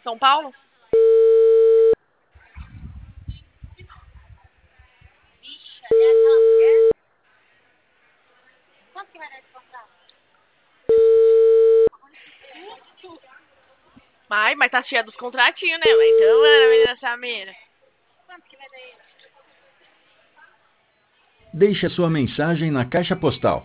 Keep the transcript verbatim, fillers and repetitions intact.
São Paulo? Quanto que vai dar esse contrato? Ai, mas tá cheia dos contratinhos, né? Mas então, Ana, menina Samira. Quanto que vai dar ele? Deixe a sua mensagem na caixa postal